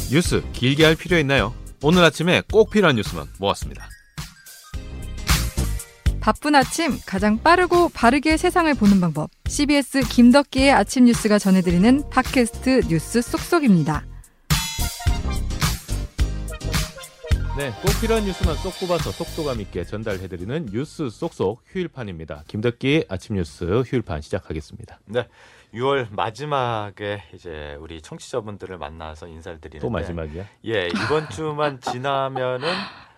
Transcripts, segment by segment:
뉴스 길게 할 필요 있나요? 오늘 아침에 꼭 필요한 뉴스만 모았습니다. 바쁜 아침 가장 빠르고 바르게 세상을 보는 방법. CBS 김덕기의 아침 뉴스가 전해드리는 팟캐스트 뉴스 쏙쏙입니다. 네, 꼭 필요한 뉴스만 쏙 뽑아서 속도감 있게 전달해드리는 뉴스 쏙쏙 휴일판입니다. 김덕기의 아침 뉴스 휴일판 시작하겠습니다. 네, 6월 마지막에 이제 우리 청취자분들을 만나서 인사를 드리는데 또 마지막이야? 예, 이번 주만 지나면은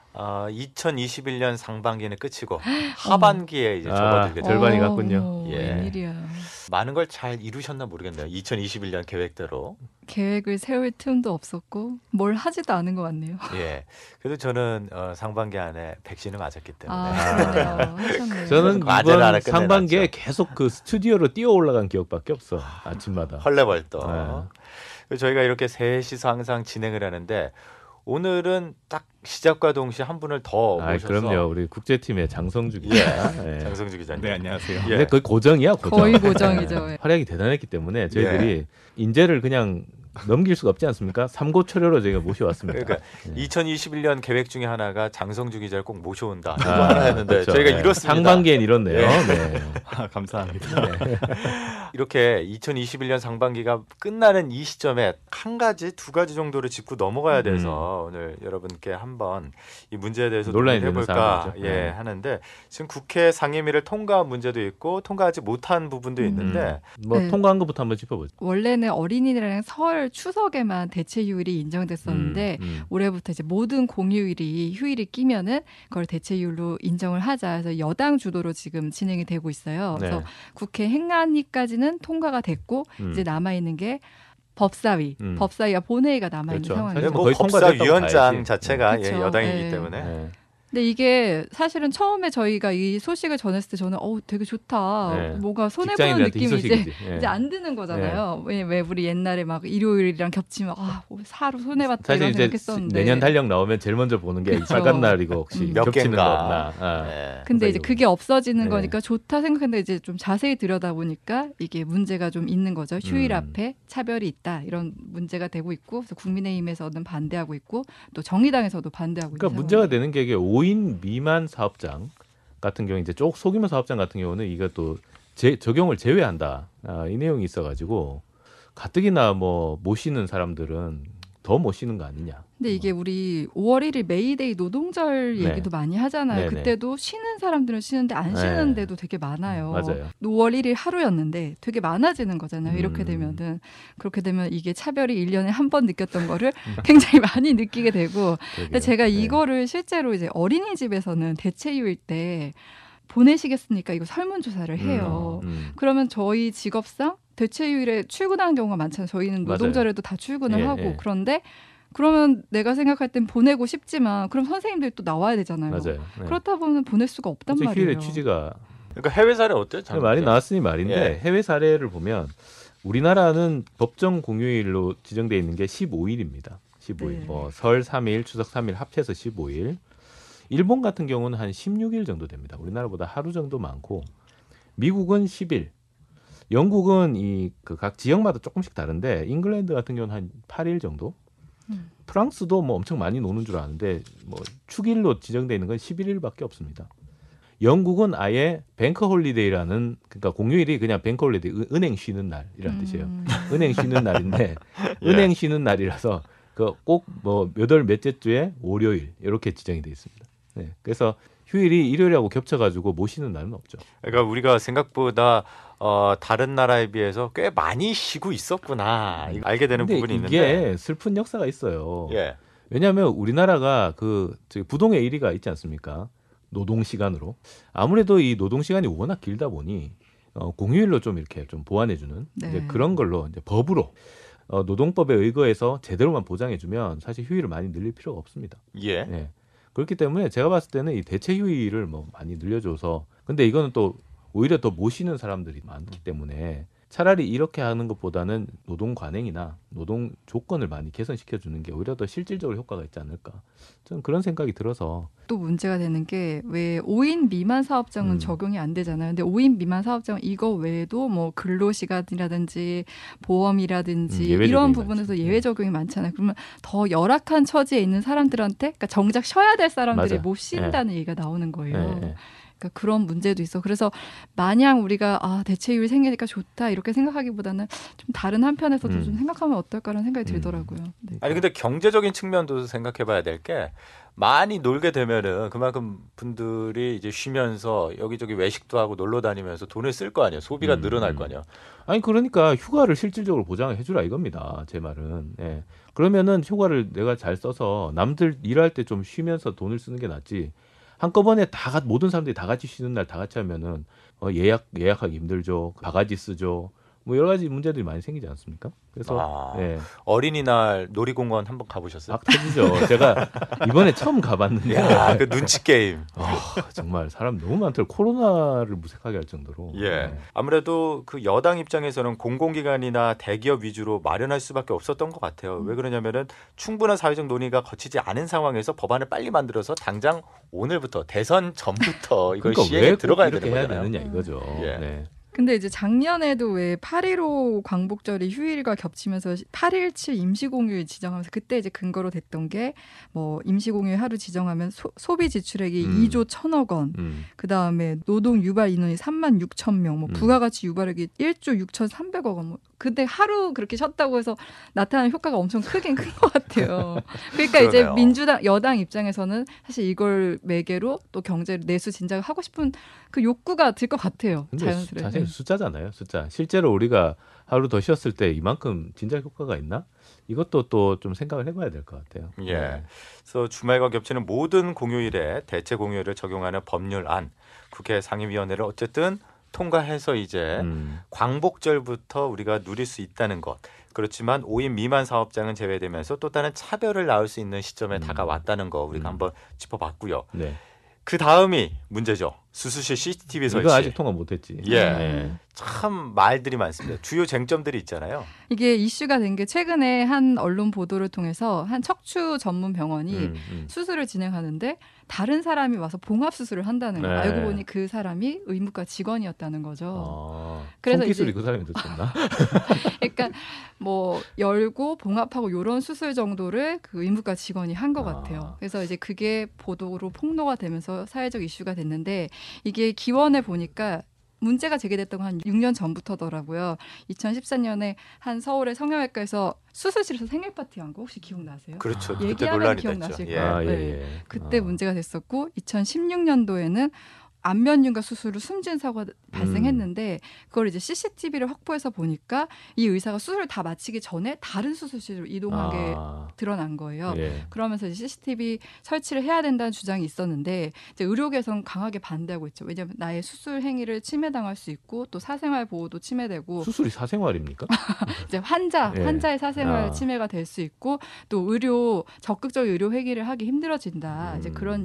2021년 상반기는 끝이고 하반기에 이제 접어들게 됩니다. 절반이 갔군요. 예. 웬일이야. 많은 걸 잘 이루셨나 모르겠네요. 2021년 계획대로. 계획을 세울 틈도 없었고 뭘 하지도 않은 것 같네요. 예. 그래도 저는 상반기 안에 백신을 맞았기 때문에. 그러네요. 하셨네요. 저는 과제를 하나 이번 상반기에 끝내놨죠. 계속 그 스튜디오로 뛰어 올라간 기억밖에 없어. 아침마다. 헐레벌떡. 저희가 이렇게 셋이서 항상 진행을 하는데 오늘은 딱 시작과 동시에 한 분을 더 모셔서. 그럼요. 우리 국제팀의 장성주 기자. 예. 장성주 기자님. 네, 안녕하세요. 예. 근데 거의 고정이야, 고정. 거의 고정이죠. 예. 활약이 대단했기 때문에 저희들이 인재를 그냥 넘길 수가 없지 않습니까? 삼고초려로 저희가 모셔왔습니다. 그러니까 2021년 계획 중에 하나가 장성주 기자를 꼭 모셔온다. 이거 아, 하나 했는데 그렇죠. 저희가 네. 이렇습니다. 상반기엔 이렇네요. 예. 네. 감사합니다. 이렇게 2021년 상반기가 끝나는 이 시점에 한 가지, 두 가지 정도를 짚고 넘어가야 돼서 오늘 여러분께 한번 이 문제에 대해서 논란이 논의해 되는 볼까 사안이죠. 예, 하는데 지금 국회 상임위를 통과한 문제도 있고 통과하지 못한 부분도 있는데 뭐 네. 통과한 것부터 한번 짚어보죠. 원래는 어린이날이랑 설 추석에만 대체 휴일이 인정됐었는데 올해부터 이제 모든 공휴일이 휴일이 끼면은 그걸 대체 휴일로 인정을 하자 해서 여당 주도로 지금 진행이 되고 있어요. 그래서 네. 국회 행안위까지는 통과가 됐고 이제 남아 있는 게 법사위, 법사위와 본회의가 남아 있는 그렇죠. 상황이죠. 사실 뭐 거의 통과됐다고 법사위원장 봐야지. 자체가 그렇죠. 예, 여당이기 네. 때문에 네. 근데 이게 사실은 처음에 저희가 이 소식을 전했을 때 저는 되게 좋다. 네. 뭔가 손해보는 직장인들한테 느낌이 희소식이지. 예. 이제 안 드는 거잖아요. 왜 우리 옛날에 막 일요일이랑 겹치면 사루 손해봤다 사실 이런 이제 생각했었는데. 내년 달력 나오면 제일 먼저 보는 게 그쵸. 빨간 날이고 혹시 몇 겹치는 개인가. 거나. 예. 근데 이제 그게 없어지는 네. 거니까 좋다 생각했는데 이제 좀 자세히 들여다보니까 이게 문제가 좀 있는 거죠. 휴일 앞에 차별이 있다 이런 문제가 되고 있고 그래서 국민의힘에서는 반대하고 있고 또 정의당에서도 반대하고 그러니까 있는 문제가 상황이에요. 되는 게 이게 5인 미만 사업장 같은 경우 이제 쪽 소규모 사업장 같은 경우는 이거 또 적용을 제외한다. 이 내용이 있어가지고 가뜩이나 뭐 모시는 사람들은 더 모시는 거 아니냐. 근데 이게 우리 5월 1일 메이데이 노동절 네. 얘기도 많이 하잖아요. 네네. 그때도 쉬는 사람들은 쉬는데 안 쉬는 데도 되게 많아요. 맞아요. 5월 1일 하루였는데 되게 많아지는 거잖아요. 이렇게 되면은. 그렇게 되면 이게 차별이 1년에 한 번 느꼈던 거를 굉장히 많이 느끼게 되고. 근데 제가 네. 이거를 실제로 이제 어린이집에서는 대체휴일 때 보내시겠습니까? 이거 설문조사를 해요. 그러면 저희 직업상 대체휴일에 출근하는 경우가 많잖아요. 저희는 맞아요. 노동절에도 다 출근을 예, 하고 예. 그런데 그러면 내가 생각할 땐 보내고 싶지만 그럼 선생님들이 또 나와야 되잖아요. 맞아요. 네. 그렇다 보면 보낼 수가 없단 그래서 말이에요. 휴일의 취지가 그러니까 해외 사례 어때요? 장관님? 말이 나왔으니 말인데 예. 해외 사례를 보면 우리나라는 법정 공휴일로 지정되어 있는 게 15일입니다. 15일. 네. 뭐 설 3일, 추석 3일 합쳐서 15일. 일본 같은 경우는 한 16일 정도 됩니다. 우리나라보다 하루 정도 많고 미국은 10일. 영국은 이 그 각 지역마다 조금씩 다른데 잉글랜드 같은 경우는 한 8일 정도. 프랑스도 뭐 엄청 많이 노는 줄 아는데 뭐 축일로 지정되어 있는 건 11일밖에 없습니다. 영국은 아예 뱅크 홀리데이라는 그러니까 공휴일이 그냥 뱅크 홀리데이 은행 쉬는 날이라는 뜻이에요. 은행 쉬는 날인데 예. 은행 쉬는 날이라서 그 꼭 뭐 몇 월 몇째 주에 월요일 이렇게 지정이 되어 있습니다. 네. 그래서 휴일이 일요일하고 겹쳐가지고 못 쉬는 날은 없죠. 그러니까 우리가 생각보다 다른 나라에 비해서 꽤 많이 쉬고 있었구나 이거 알게 되는 근데 부분이 이게 있는데 슬픈 역사가 있어요. 예. 왜냐하면 우리나라가 저기 부동의 1위가 있지 않습니까? 노동 시간으로 아무래도 이 노동 시간이 워낙 길다 보니 공휴일로 좀 이렇게 좀 보완해주는 네. 이제 그런 걸로 이제 법으로 노동법에 의거해서 제대로만 보장해주면 사실 휴일을 많이 늘릴 필요가 없습니다. 예. 네. 그렇기 때문에 제가 봤을 때는 이 대체 휴일을 뭐 많이 늘려줘서 근데 이거는 또 오히려 더 모시는 사람들이 많기 때문에 차라리 이렇게 하는 것보다는 노동 관행이나 노동 조건을 많이 개선시켜 주는 게 오히려 더 실질적으로 효과가 있지 않을까. 저는 그런 생각이 들어서. 또 문제가 되는 게 왜 5인 미만 사업장은 적용이 안 되잖아요. 근데 5인 미만 사업장은 이거 외에도 뭐 근로시간이라든지 보험이라든지 이런 부분에서 많죠. 예외 적용이 많잖아요. 그러면 더 열악한 처지에 있는 사람들한테 그러니까 정작 쉬어야 될 사람들이 맞아. 못 쉰다는 얘기가 나오는 거예요. 네. 그러니까 그런 문제도 있어. 그래서 마냥 우리가 대체율이 생기니까 좋다 이렇게 생각하기보다는 좀 다른 한편에서도 좀 생각하면 어떨까라는 생각이 들더라고요. 네. 아니 근데 경제적인 측면도 생각해봐야 될 게 많이 놀게 되면은 그만큼 분들이 이제 쉬면서 여기저기 외식도 하고 놀러 다니면서 돈을 쓸 거 아니에요. 소비가 늘어날 거 아니에요. 아니 그러니까 휴가를 실질적으로 보장해 주라 이겁니다. 제 말은. 예. 그러면은 휴가를 내가 잘 써서 남들 일할 때 좀 쉬면서 돈을 쓰는 게 낫지. 한꺼번에 모든 사람들이 다 같이 쉬는 날 다 같이 하면은 예약하기 힘들죠. 바가지 쓰죠. 뭐 여러 가지 문제들이 많이 생기지 않습니까? 그래서 예. 어린이날 놀이공원 한번 가보셨어요? 막 터지죠. 제가 이번에 처음 가봤는데 야, 그 눈치 게임. 정말 사람 너무 많더라고요. 코로나를 무색하게 할 정도로. 예. 네. 아무래도 그 여당 입장에서는 공공기관이나 대기업 위주로 마련할 수밖에 없었던 것 같아요. 왜 그러냐면은 충분한 사회적 논의가 거치지 않은 상황에서 법안을 빨리 만들어서 당장 오늘부터 대선 전부터 이걸 그러니까 시행에 들어가야 이렇게 되는 해야 거잖아요. 되느냐 이거죠. 예. 네. 근데 이제 작년에도 왜 8.15 광복절이 휴일과 겹치면서 8.17 임시공휴일 지정하면서 그때 이제 근거로 됐던 게 뭐 임시공휴일 하루 지정하면 소비 지출액이 2조 1,000억 원, 그 다음에 노동 유발 인원이 3만 6천 명, 뭐 부가가치 유발액이 1조 6,300억 원. 뭐 근데 하루 그렇게 쉬었다고 해서 나타나는 효과가 엄청 크긴 큰 것 같아요. 그러니까 이제 그러네요. 민주당 여당 입장에서는 사실 이걸 매개로 또 경제 내수 진작을 하고 싶은 그 욕구가 들 것 같아요. 근데 자연스레. 사실 숫자잖아요. 숫자. 실제로 우리가 하루 더 쉬었을 때 이만큼 진작 효과가 있나? 이것도 또 좀 생각을 해봐야 될 것 같아요. 예. 네. 그래서 주말과 겹치는 모든 공휴일에 대체 공휴일을 적용하는 법률안 국회 상임위원회를 어쨌든 통과해서 이제 광복절부터 우리가 누릴 수 있다는 것. 그렇지만 5인 미만 사업장은 제외되면서 또 다른 차별을 낳을 수 있는 시점에 다가왔다는 거 우리가 한번 짚어봤고요. 네. 그 다음이 문제죠. 수수실 CCTV 설치. 이거 아직 통과 못했지. 예. 네. 참 말들이 많습니다. 주요 쟁점들이 있잖아요. 이게 이슈가 된 게 최근에 한 언론 보도를 통해서 한 척추 전문 병원이 수술을 진행하는데 다른 사람이 와서 봉합 수술을 한다는 거. 네. 알고 보니 그 사람이 의무과 직원이었다는 거죠. 그래서 그래서 기술이 이제- 그 사람이 듣었나? 그러니까 뭐 열고 봉합하고 이런 수술 정도를 그 의무과 직원이 한 것 같아요. 그래서 이제 그게 보도로 폭로가 되면서 사회적 이슈가 됐는데 이게 기원에 보니까 문제가 제기됐던 건 한 6년 전부터더라고요. 2014년에 한 서울의 성형외과에서 수술실에서 생일 파티 한 거 혹시 기억나세요? 그렇죠. 그때 얘기하면 논란이 기억나실 됐죠. 거예요. 예. 네. 그때 문제가 됐었고 2016년도에는 안면윤곽 수술로 숨진 사고가 발생했는데 그걸 이제 CCTV를 확보해서 보니까 이 의사가 수술을 다 마치기 전에 다른 수술실로 이동한 게 드러난 거예요. 예. 그러면서 이제 CCTV 설치를 해야 된다는 주장이 있었는데 이제 의료계에서는 강하게 반대하고 있죠. 왜냐하면 나의 수술 행위를 침해당할 수 있고 또 사생활 보호도 침해되고 수술이 사생활입니까? 이제 환자의 사생활 침해가 될 수 있고 또 적극적 의료 회기를 하기 힘들어진다. 이제 그런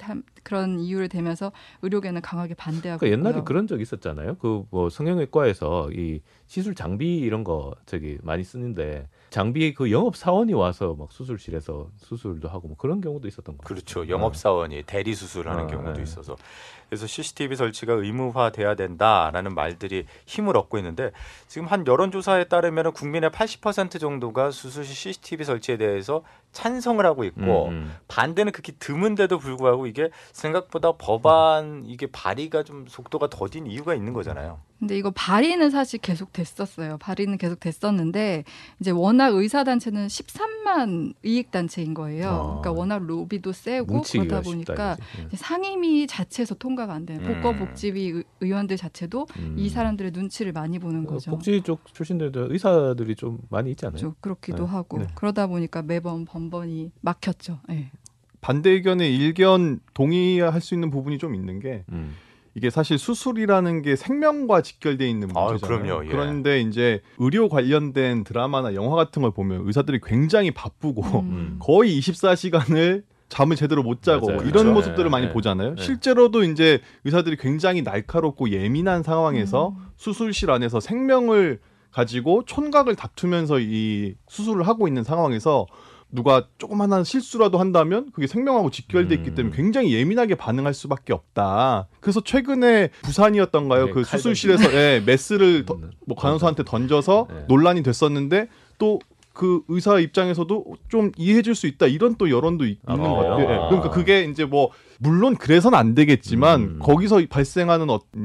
그런 이유를 대면서 의료계는 강하게 반대하고 그러니까 옛날에 있고요. 그런 적 있었잖아요. 그 뭐 성형외과에서 이 시술 장비 이런 거 많이 쓰는데 장비 그 영업 사원이 와서 막 수술실에서 수술도 하고 뭐 그런 경우도 있었던 거 같아요. 그렇죠. 영업사원이 대리 수술하는 경우도 네. 있어서. 그래서 CCTV 설치가 의무화돼야 된다라는 말들이 힘을 얻고 있는데 지금 한 여론조사에 따르면 국민의 80% 정도가 수술실 CCTV 설치에 대해서 찬성을 하고 있고 반대는 극히 드문데도 불구하고 이게 생각보다 법안 이게 발의가 좀 속도가 더딘 이유가 있는 거잖아요. 근데 이거 발의는 사실 계속 됐었어요. 발의는 계속 됐었는데 이제 워낙 의사단체는 13만 이익단체인 거예요. 그러니까 워낙 로비도 세고 그러다 보니까 이제 상임위 자체에서 통과가 안 되는 복지위 의원들 자체도 이 사람들의 눈치를 많이 보는 거죠. 복지 쪽 출신들도 의사들이 좀 많이 있지 않아요? 그렇기도 네. 하고 네. 그러다 보니까 매번 번번이 막혔죠. 네. 반대 의견에 일견 동의할 수 있는 부분이 좀 있는 게 이게 사실 수술이라는 게 생명과 직결되어 있는 문제잖아요. 그럼요. 예. 그런데 이제 의료 관련된 드라마나 영화 같은 걸 보면 의사들이 굉장히 바쁘고 거의 24시간을 잠을 제대로 못 자고 맞아요. 이런 그렇죠. 모습들을 네, 많이 네. 보잖아요. 네. 실제로도 이제 의사들이 굉장히 날카롭고 예민한 상황에서 수술실 안에서 생명을 가지고 촌각을 다투면서 이 수술을 하고 있는 상황에서 누가 조금 하나 실수라도 한다면 그게 생명하고 직결돼 있기 때문에 굉장히 예민하게 반응할 수밖에 없다. 그래서 최근에 부산이었던가요? 네, 그 수술실에서 메스를 뭐 간호사한테 던져서 논란이 됐었는데 또 그 의사 입장에서도 좀 이해해줄 수 있다 이런 또 여론도 있는 것 같아요. 예. 그러니까 그게 이제 뭐 물론 그래서는 안 되겠지만 거기서 발생하는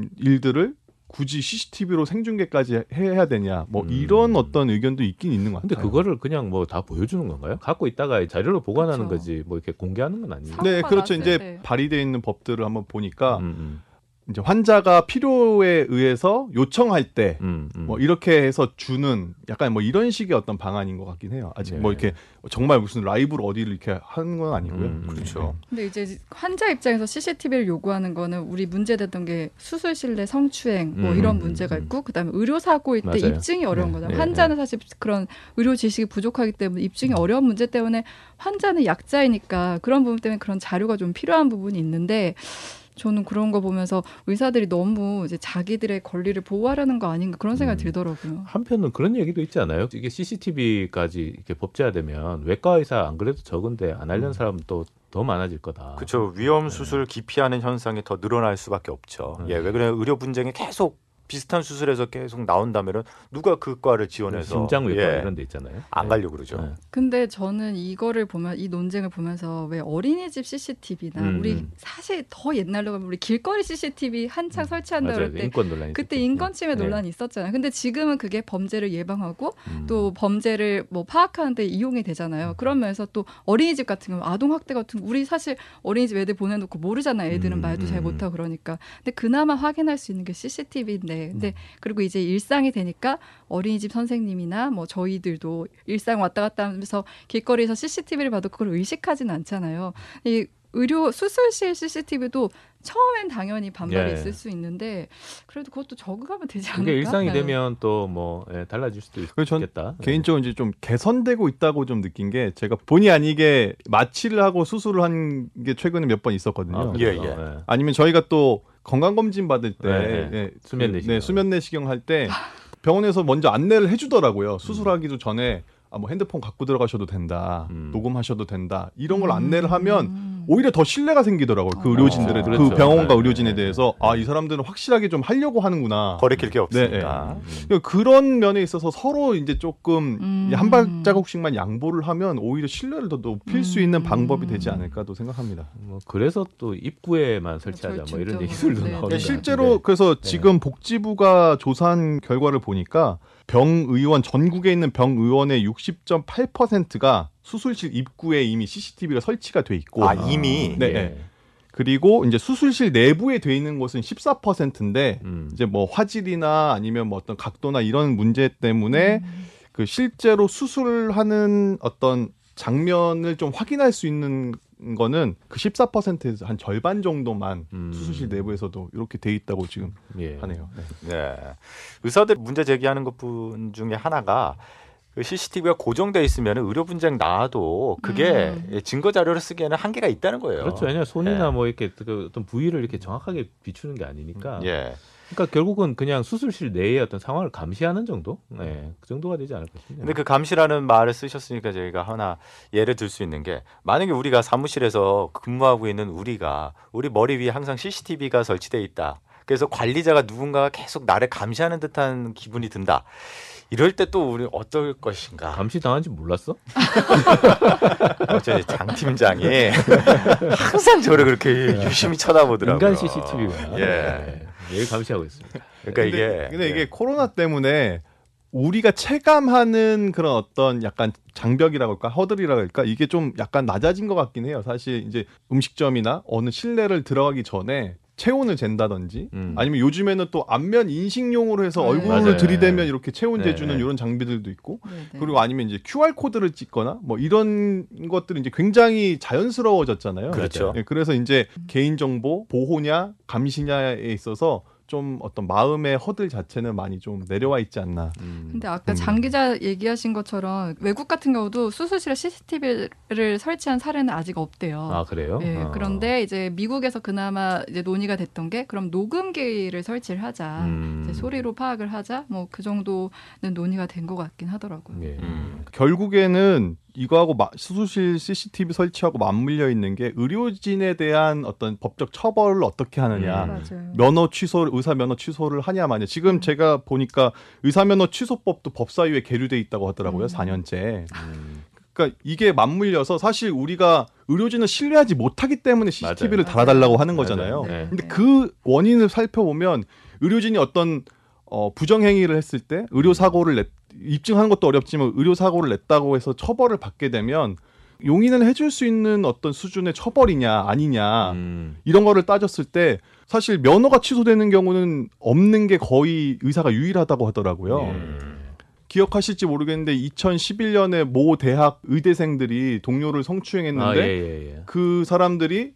일들을 굳이 CCTV로 생중계까지 해야 되냐 뭐 이런 어떤 의견도 있긴 있는 것 같아요. 근데 그거를 그냥 뭐 다 보여주는 건가요? 갖고 있다가 자료로 보관하는 그쵸. 거지 뭐 이렇게 공개하는 건 아니에요. 네, 사고가 그렇죠. 났을 이제 때. 발의되어 있는 법들을 한번 보니까 음. 이제 환자가 필요에 의해서 요청할 때 뭐 음. 이렇게 해서 주는 약간 뭐 이런 식의 어떤 방안인 것 같긴 해요. 아직 네. 뭐 이렇게 정말 무슨 라이브로 어디를 이렇게 하는 건 아니고요. 그렇죠. 근데 이제 환자 입장에서 CCTV를 요구하는 거는 우리 문제됐던 게 수술실 내 성추행 뭐 이런 문제가 있고 그다음에 의료 사고일 때 맞아요. 입증이 어려운 네. 거잖아요. 네. 환자는 사실 그런 의료 지식이 부족하기 때문에 입증이 어려운 문제 때문에 환자는 약자이니까 그런 부분 때문에 그런 자료가 좀 필요한 부분이 있는데 저는 그런 거 보면서 의사들이 너무 이제 자기들의 권리를 보호하려는 거 아닌가 그런 생각이 들더라고요. 한편은 그런 얘기도 있지 않아요? 이게 CCTV까지 이렇게 법제화되면 외과 의사 안 그래도 적은데 안 하려는 사람은 또 더 많아질 거다. 그렇죠. 위험 수술 기피하는 현상이 더 늘어날 수밖에 없죠. 네. 예, 왜 그래? 의료 분쟁이 계속 비슷한 수술에서 계속 나온다면은 누가 그 과를 지원해서 심장외과 예, 이런 데 있잖아요. 안 가려고 그러죠. 네. 근데 저는 이거를 보면 이 논쟁을 보면서 왜 어린이집 CCTV나 우리 사실 더 옛날로 가면 우리 길거리 CCTV 한창 설치한다 맞아요. 그럴 때 인권 논란이 그때 있었죠. 인권 침해 네. 논란이 있었잖아요. 근데 지금은 그게 범죄를 예방하고 또 범죄를 뭐 파악하는 데 이용이 되잖아요. 그런 면에서 또 어린이집 같은 경우 아동 학대 같은 거 우리 사실 어린이집 애들 보내놓고 모르잖아요. 애들은 말도 잘 못하고 그러니까. 근데 그나마 확인할 수 있는 게 CCTV인데 근데 그리고 이제 일상이 되니까 어린이집 선생님이나 뭐 저희들도 일상 왔다 갔다 하면서 길거리에서 CCTV를 봐도 그걸 의식하진 않잖아요. 이 의료 수술실 CCTV도 처음엔 당연히 반발이 예. 있을 수 있는데 그래도 그것도 적응하면 되지 않을까? 그게 일상이 네. 되면 또 뭐 달라질 수도 그래서 전 있겠다. 개인적으로 이제 좀 개선되고 있다고 좀 느낀 게 제가 본의 아니게 마취를 하고 수술을 한 게 최근에 몇 번 있었거든요. 예, 예. 아니면 저희가 또 건강검진 받을 때 네, 네. 예, 수면 내시경. 수면 내시경 할 때 병원에서 먼저 안내를 해주더라고요. 수술하기도 전에 뭐 핸드폰 갖고 들어가셔도 된다, 녹음하셔도 된다 이런 걸 안내를 하면 오히려 더 신뢰가 생기더라고요. 그 의료진들에 그렇죠. 그 병원과 네, 의료진에 네, 대해서 아, 이 사람들은 확실하게 좀 하려고 하는구나. 거리낄 게 없으니까. 그러니까 그런 면에 있어서 서로 이제 조금 한 발자국씩만 양보를 하면 오히려 신뢰를 더 높일 수 있는 방법이 되지 않을까도 생각합니다. 뭐 그래서 또 입구에만 설치하자 뭐 이런 얘기들도 네, 나오는 네. 실제로 그래서 지금 복지부가 조사한 결과를 보니까 병의원 전국에 있는 병의원의 60.8%가 수술실 입구에 이미 CCTV가 설치가 돼 있고 아, 이미 네. 예. 그리고 이제 수술실 내부에 돼 있는 곳은 14%인데 이제 뭐 화질이나 아니면 뭐 어떤 각도나 이런 문제 때문에 그 실제로 수술하는 어떤 장면을 좀 확인할 수 있는 거는 그 14%에서 한 절반 정도만 수술실 내부에서도 이렇게 돼 있다고 지금 예. 하네요. 네. 네. 의사들 문제 제기하는 것분 중에 하나가 그 CCTV가 고정돼 있으면 의료 분쟁 나와도 그게 증거 자료를 쓰기에는 한계가 있다는 거예요. 그렇죠. 왜냐 손이나 예. 뭐 이렇게 그 어떤 부위를 이렇게 정확하게 비추는 게 아니니까. 예. 그러니까 결국은 그냥 수술실 내의 어떤 상황을 감시하는 정도, 그 정도가 되지 않을까 싶네요. 근데 그 감시라는 말을 쓰셨으니까 저희가 하나 예를 들 수 있는 게 만약에 우리가 사무실에서 근무하고 있는 우리가 우리 머리 위에 항상 CCTV가 설치돼 있다. 그래서 관리자가 누군가가 계속 나를 감시하는 듯한 기분이 든다. 이럴 때 또 우리 어떨 것인가? 감시 당한지 몰랐어? 어제 장 팀장이 항상 저를 그렇게 유심히 쳐다보더라고요. 인간 CCTV가 예. 매일 감시하고 있습니다. 그러니까 근데 이게 코로나 때문에 우리가 체감하는 그런 어떤 약간 장벽이라고 할까 허들이라고 할까 이게 좀 약간 낮아진 것 같긴 해요. 사실 이제 음식점이나 어느 실내를 들어가기 전에 체온을 잰다든지 아니면 요즘에는 또 안면 인식용으로 해서 네. 얼굴을 맞아요. 들이대면 이렇게 체온 네, 재주는 네. 이런 장비들도 있고 네네. 그리고 아니면 이제 QR 코드를 찍거나 뭐 이런 것들이 이제 굉장히 자연스러워졌잖아요. 그렇죠. 예, 그래서 이제 개인정보 보호냐 감시냐에 있어서 좀 어떤 마음의 허들 자체는 많이 좀 내려와 있지 않나. 근데 아까 장 기자 얘기하신 것처럼 외국 같은 경우도 수술실에 CCTV를 설치한 사례는 아직 없대요. 아 그래요? 네, 그런데 이제 미국에서 그나마 이제 논의가 됐던 게 그럼 녹음기를 설치를 하자, 이제 소리로 파악을 하자, 뭐 그 정도는 논의가 된 것 같긴 하더라고요. 예. 결국에는 이거하고 수술실 CCTV 설치하고 맞물려 있는 게 의료진에 대한 어떤 법적 처벌을 어떻게 하느냐. 맞아요. 면허 취소, 의사 면허 취소를 하냐 마냐. 지금 제가 보니까 의사 면허 취소법도 법사위에 계류돼 있다고 하더라고요. 4년째. 그러니까 이게 맞물려서 사실 우리가 의료진을 신뢰하지 못하기 때문에 CCTV를 맞아요. 달아달라고 하는 거잖아요. 맞아요. 네. 근데 그 원인을 살펴보면 의료진이 어떤 부정행위를 했을 때 의료사고를 입증하는 것도 어렵지만 의료사고를 냈다고 해서 처벌을 받게 되면 용인을 해줄 수 있는 어떤 수준의 처벌이냐 아니냐 이런 거를 따졌을 때 사실 면허가 취소되는 경우는 없는 게 거의 의사가 유일하다고 하더라고요. 기억하실지 모르겠는데 2011년에 모 대학 의대생들이 동료를 성추행했는데 그 사람들이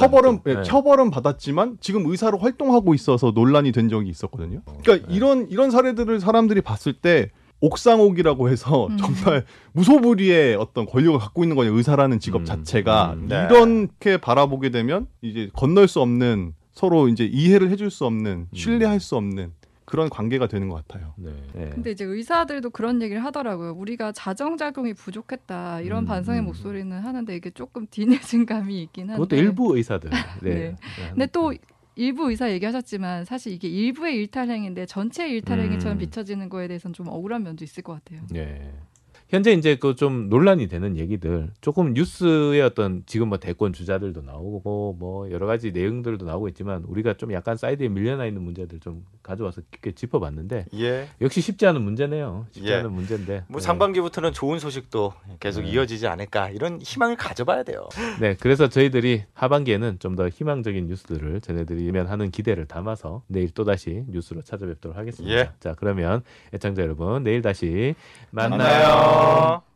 처벌은 받았지만 지금 의사로 활동하고 있어서 논란이 된 적이 있었거든요. 그러니까 이런 사례들을 사람들이 봤을 때 옥상옥이라고 해서 정말 무소불위의 어떤 권력을 갖고 있는 거냐 의사라는 직업 자체가 이렇게 바라보게 되면 이제 건널 수 없는 서로 이제 이해를 해줄 수 없는 신뢰할 수 없는 그런 관계가 되는 것 같아요. 네. 근데 이제 의사들도 그런 얘기를 하더라고요. 우리가 자정작용이 부족했다 이런 반성의 목소리는 하는데 이게 조금 뒤늦은 감이 있긴 한데. 그것도 일부 의사들. 네. 근데 또 일부 의사 얘기하셨지만 사실 이게 일부의 일탈행위인데 전체 일탈행위처럼 비춰지는 거에 대해서는 좀 억울한 면도 있을 것 같아요. 네. 현재 이제 그 좀 논란이 되는 얘기들 조금 뉴스의 어떤 지금 뭐 대권 주자들도 나오고 뭐 여러 가지 내용들도 나오고 있지만 우리가 좀 약간 사이드에 밀려나 있는 문제들 좀 가져와서 깊게 짚어봤는데 역시 쉽지 않은 문제네요. 쉽지 않은 문제인데 뭐 상반기부터는 좋은 소식도 계속 이어지지 않을까 이런 희망을 가져봐야 돼요. 네, 그래서 저희들이 하반기에는 좀 더 희망적인 뉴스들을 전해드리면 하는 기대를 담아서 내일 또 다시 뉴스로 찾아뵙도록 하겠습니다. 자, 그러면 애청자 여러분 내일 다시 만나요.